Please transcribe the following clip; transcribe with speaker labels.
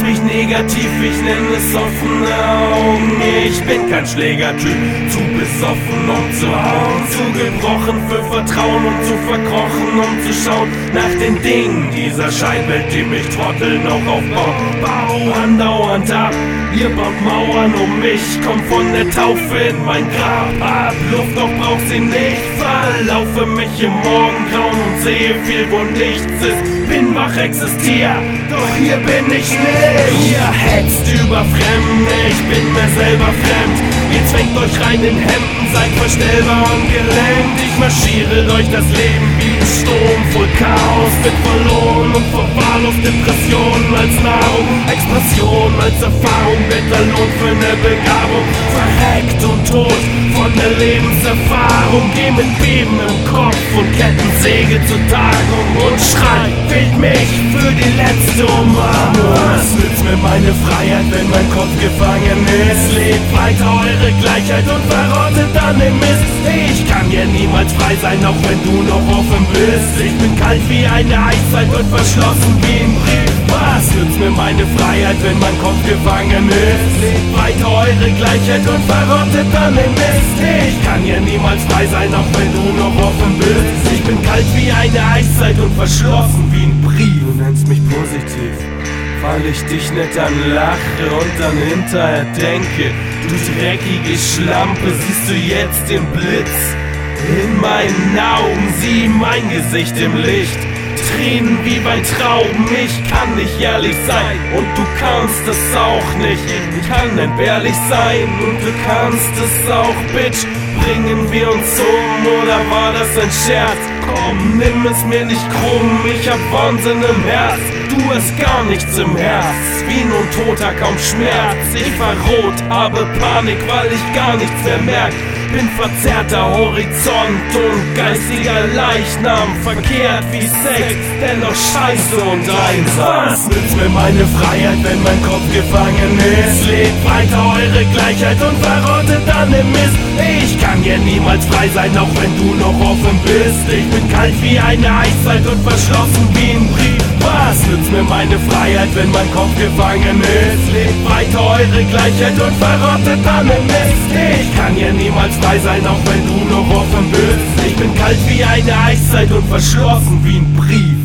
Speaker 1: siehst mich negativ, ich nenne es offene Augen. Ich bin kein Schlägertyp, zu besoffen um zu hauen, zu gebrochen für Vertrauen und zu verkrochen, um zu schauen nach den Dingen dieser Scheinwelt, die mich trotteln noch aufbauen. Bau andauernd ab, ihr baut Mauern um mich, komm von der Taufe in mein Grab, hab Luft, doch brauch sie nicht, verlaufe mich im Morgengrauen und sehe viel, wo nichts ist, bin wach, existier, doch hier bin ich nicht. Ihr hetzt über Fremde, ich bin mir selber fremd, ihr zwängt euch rein in Hemden, seid verstellbar und gelähmt. Ich marschiere durch das Leben wie ein Sturm, voll Chaos, bin verloren und verwahrlost. Depressionen als Nahrung, Expression als Erfahrung, Wetterlohn für ne Begabung. Verreckt und tot von der Lebenserfahrung, geh mit Beben im Kopf und Kettensäge zur Tagung und schrei, wählt mich für die letzte Umarmung. Was nützt mir meine Freiheit, wenn mein Kopf gefangen ist? Lebt weiter eure Gleichheit und verrottet dann im Mist. Ich kann ja niemals frei sein, auch wenn du noch offen bist. Ich bin kalt wie eine Eiszeit und verschlossen wie ein Brief. Was nützt mir meine Freiheit, wenn mein Kopf gefangen ist? Lebt weiter eure Gleichheit und verrottet dann im Mist. Ich kann ja niemals frei sein, auch wenn du noch offen bist. Ich bin kalt wie eine Eiszeit und verschlossen wie ein Brief. Du nennst mich positiv, weil ich dich nicht anlache und dann hinterher denke, du dreckige Schlampe, siehst du jetzt den Blitz in meinen Augen, sieh mein Gesicht im Licht, Tränen wie bei Trauben, ich kann nicht ehrlich sein und du kannst es auch nicht. Ich kann entbehrlich sein und du kannst es auch, Bitch. Bringen wir uns um oder war das ein Scherz? Komm, nimm es mir nicht krumm, ich hab Wahnsinn im Herz. Du hast gar nichts im Herz, wie nun Toter kaum Schmerz. Ich war rot, habe Panik, weil ich gar nichts mehr merk. Bin verzerrter Horizont und geistiger Leichnam, verkehrt wie Sex, dennoch scheiße und einsam. Was nützt mir meine Freiheit, wenn mein Kopf gefangen ist? Lebt weiter eure Gleichheit und verrottet dann im Mist. Ich kann ja niemals frei sein, auch wenn du noch offen bist. Ich bin kalt wie eine Eiszeit und verschlossen wie ein Brief. Was nützt mir meine Freiheit, wenn mein Kopf gefangen ist? Lebt weiter eure Gleichheit und verrottet dann im Mist. Ich kann ja niemals frei sein, auch wenn du noch offen bist. Ich bin kalt wie eine Eiszeit und verschlossen wie ein Brief.